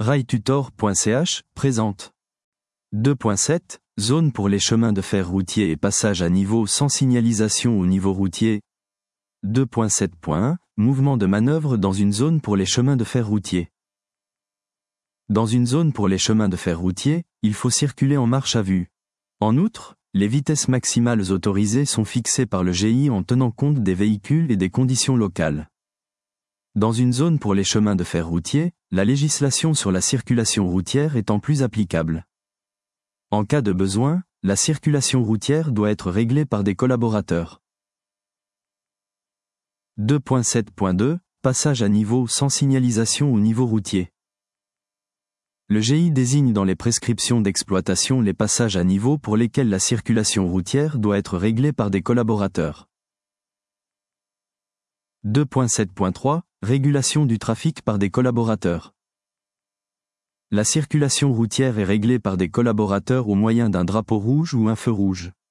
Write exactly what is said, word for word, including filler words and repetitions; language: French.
railtutor point c h présente. deux point sept Zone pour les chemins de fer routiers et passage à niveau sans signalisation au niveau routier. deux point sept point un Mouvement de manœuvre dans une zone pour les chemins de fer routiers. Dans une zone pour les chemins de fer routiers, il faut circuler en marche à vue. En outre, les vitesses maximales autorisées sont fixées par le G I en tenant compte des véhicules et des conditions locales. Dans une zone pour les chemins de fer routiers, la législation sur la circulation routière étant plus applicable. En cas de besoin, la circulation routière doit être réglée par des collaborateurs. deux point sept point deux Passage à niveau sans signalisation au niveau routier. Le G I désigne dans les prescriptions d'exploitation les passages à niveau pour lesquels la circulation routière doit être réglée par des collaborateurs. deux point sept point trois Régulation du trafic par des collaborateurs. La circulation routière est réglée par des collaborateurs au moyen d'un drapeau rouge ou un feu rouge.